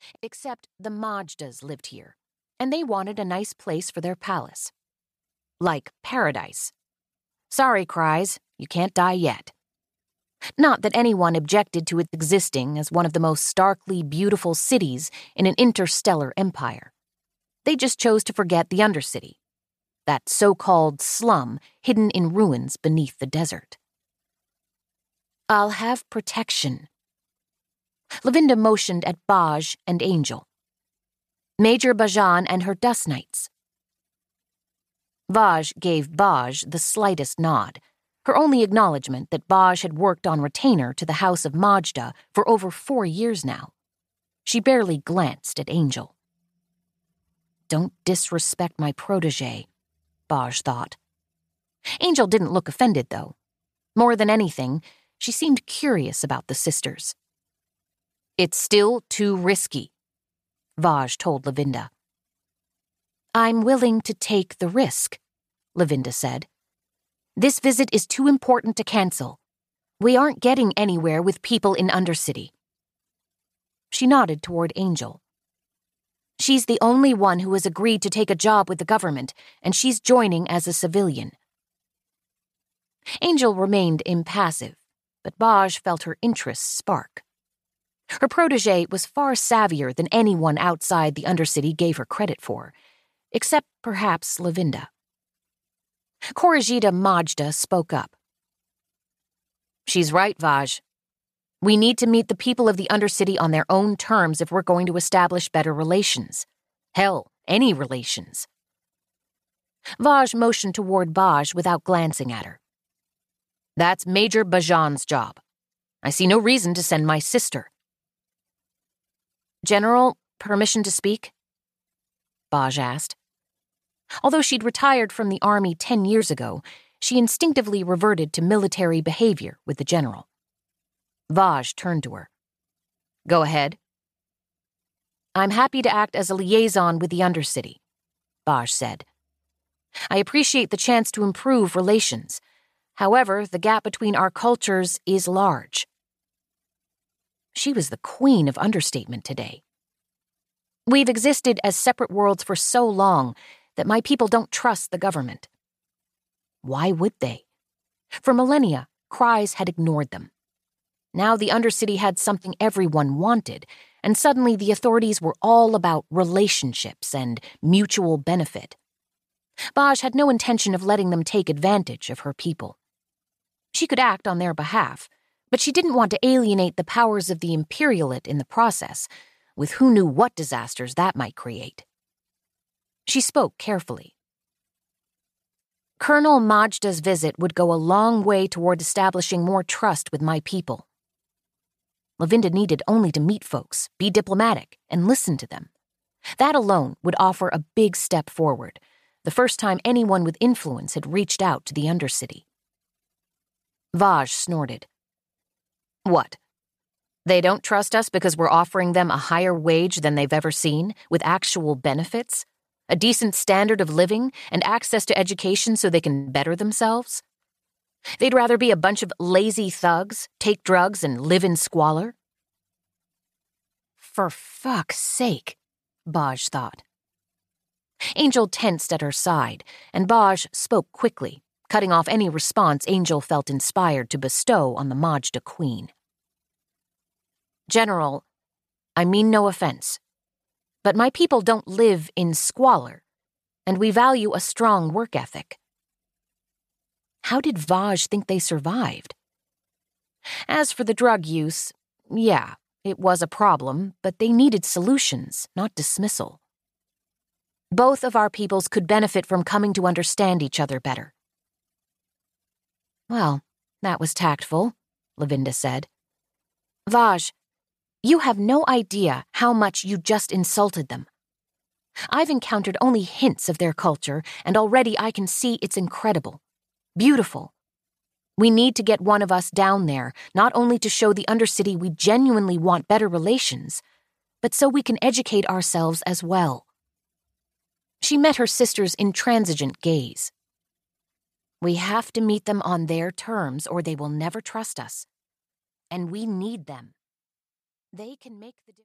Except the Majdas lived here, and they wanted a nice place for their palace. Like paradise. Sorry, Kryze, you can't die yet. Not that anyone objected to its existing as one of the most starkly beautiful cities in an interstellar empire. They just chose to forget the Undercity, that so-called slum hidden in ruins beneath the desert. I'll have protection. Lavinda motioned at Baj and Angel. Major Bajan and her Dust Knights. Vaj gave Baj the slightest nod, her only acknowledgement that Baj had worked on retainer to the House of Majda for over 4 years now. She barely glanced at Angel. Don't disrespect my protégé, Baj thought. Angel didn't look offended, though. More than anything, she seemed curious about the sisters. It's still too risky, Vaj told Lavinda. I'm willing to take the risk, Lavinda said. This visit is too important to cancel. We aren't getting anywhere with people in Undercity. She nodded toward Angel. She's the only one who has agreed to take a job with the government, and she's joining as a civilian. Angel remained impassive, but Baj felt her interest spark. Her protégé was far savvier than anyone outside the Undercity gave her credit for, except perhaps Lavinda. Korajita Majda spoke up. She's right, Vaj. We need to meet the people of the Undercity on their own terms if we're going to establish better relations. Hell, any relations. Vaj motioned toward Baj without glancing at her. That's Major Bajan's job. I see no reason to send my sister. General, permission to speak? Baj asked. Although she'd retired from the army 10 years ago, she instinctively reverted to military behavior with the general. Vaj turned to her. Go ahead. I'm happy to act as a liaison with the Undercity, Baj said. I appreciate the chance to improve relations. However, the gap between our cultures is large. She was the queen of understatement today. We've existed as separate worlds for so long that my people don't trust the government. Why would they? For millennia, Kryze had ignored them. Now the Undercity had something everyone wanted, and suddenly the authorities were all about relationships and mutual benefit. Baj had no intention of letting them take advantage of her people. She could act on their behalf, but she didn't want to alienate the powers of the Imperialate in the process, with who knew what disasters that might create. She spoke carefully. Colonel Majda's visit would go a long way toward establishing more trust with my people. Lavinda needed only to meet folks, be diplomatic, and listen to them. That alone would offer a big step forward, the first time anyone with influence had reached out to the Undercity. Vaj snorted. What? They don't trust us because we're offering them a higher wage than they've ever seen, with actual benefits? A decent standard of living, and access to education so they can better themselves? They'd rather be a bunch of lazy thugs, take drugs, and live in squalor? For fuck's sake, Baj thought. Angel tensed at her side, and Baj spoke quickly, cutting off any response Angel felt inspired to bestow on the Majda Queen. General, I mean no offense, but my people don't live in squalor, and we value a strong work ethic. How did Vaj think they survived? As for the drug use, yeah, it was a problem, but they needed solutions, not dismissal. Both of our peoples could benefit from coming to understand each other better. Well, that was tactful, Lavinda said. Vaj, you have no idea how much you just insulted them. I've encountered only hints of their culture, and already I can see it's incredible. Beautiful. We need to get one of us down there, not only to show the Undercity we genuinely want better relations, but so we can educate ourselves as well. She met her sister's intransigent gaze. We have to meet them on their terms or they will never trust us. And we need them. They can make the difference.